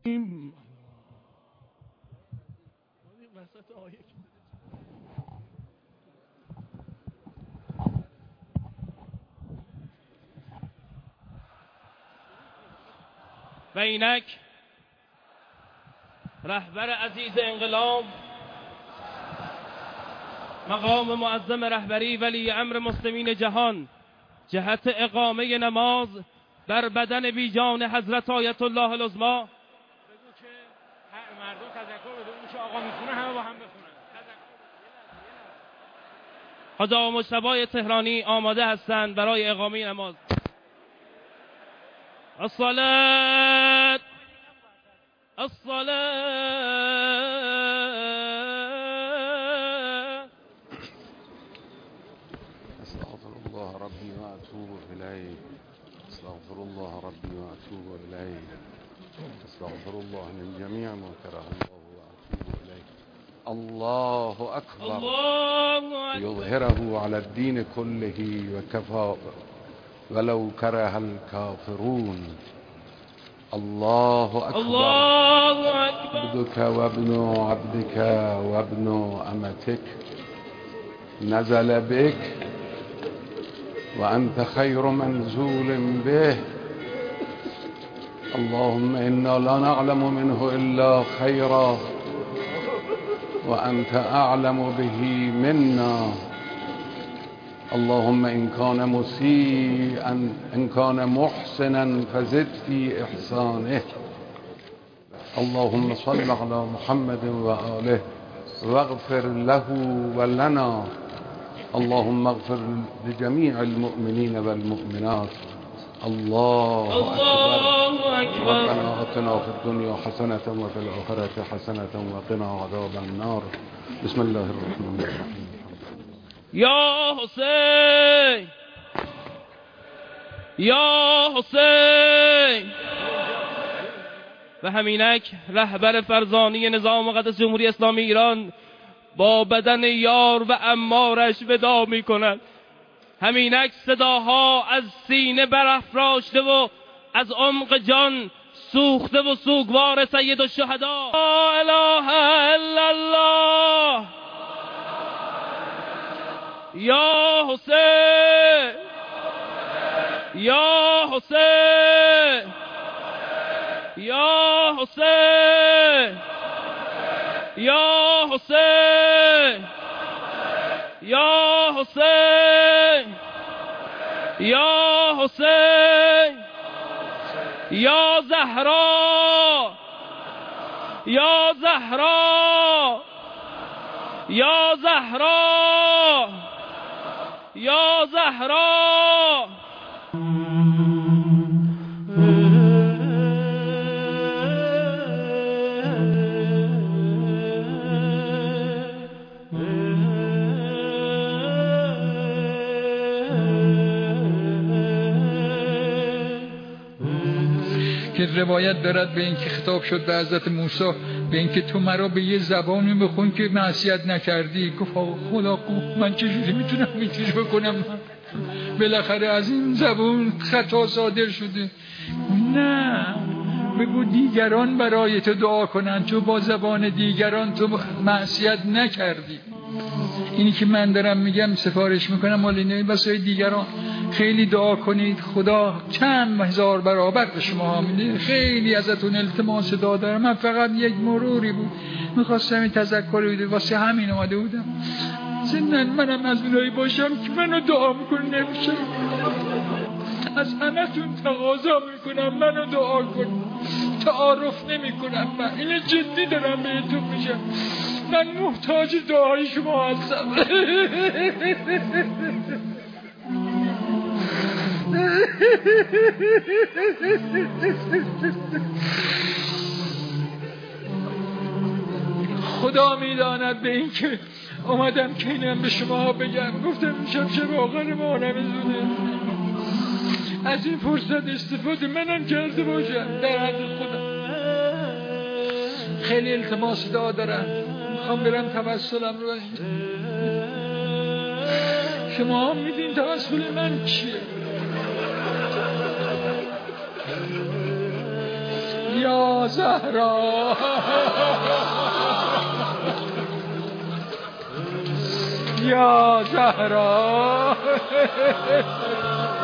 و اینک رهبر عزیز انقلاب، مقام معظم رهبری ولی امر مسلمین جهان جهت اقامه نماز بر بدن بیجان حضرت آیت الله العظمی. بگو که مردم تذکر بده، اون که آقا میخونه همه با هم بخونن. حاج آقا مجتبی تهرانی آماده هستند برای اقامه نماز. الصلاة استغفر الله ربي وأتوب إليه استغفر الله ربي وأتوب إليه استغفر الله من جميع ما كره الله وأتوب إليه. الله أكبر. الله أكبر. يظهره على الدين كله وكفى ولو كره الكافرون. الله أكبر. الله أكبر. عبدك وابن عبدك وابن أمتك نزل بك وأنت خير منزول به. اللهم إنا لا نعلم منه إلا خيرا وأنت أعلم به منا. اللهم إن كان مسيئا إن كان محسنا فزد في إحسانه. اللهم صل على محمد وآله واغفر له ولنا. اللهم اغفر لجميع المؤمنين والمؤمنات. الله أكبر. ربنا آتنا في الدنيا حسنة وفي الآخرة حسنة وقنا عذاب النار. بسم الله الرحمن الرحيم. یا حسین یا حسین. و همینک رهبر فرزانه نظام مقدس جمهوری اسلامی ایران با بدن یار و امارش ودا می کند. همینک صداها از سینه برافراشته و از عمق جان سوخته و سوگوار سید الشهدا. لا اله الا الله. یا حسین یا حسین یا حسین یا حسین یا حسین یا حسین یا زهرا یا زهرا یا زهرا یا زهرا. که روایت دارد به این که خطاب شد به حضرت موسی به این که تو مرا به یه زبانی بخون که معصیت نکردی. گفت خدا من چجوری میتونم اینجوری بکنم؟ بالاخره از این زبان خطا صادر شده. نه، بگو دیگران برای تو دعا کنن، تو با زبان دیگران تو معصیت نکردی. اینی که من دارم میگم سفارش میکنم مال اینه واسه دیگران. خیلی دعا کنید خدا چند هزار برابر به شما میده. خیلی ازتون التماس دعا دارم. من فقط یک مروری بود میخواستم این تذکری بده واسه همین اومده بودم. زندن منم از اونایی باشم که منو دعا میکنه نمیشه. از همتون تقاضا میکنم منو دعا کن. تعارف نمیکنم. من اینو جدی دارم بهتون میگم. من محتاج دعای شما هستم. خدا میداند به این که اومدم که اینم به شما بگم. گفتم شب آخر ما نمیزونه از این فرصت استفاده منم کرده باشم در حد خدا. خیلی التماس دعا دارم. میخوام برم توسلم رو شما هم میدین توسل من چیه؟ یا یا زهرا یا زهرا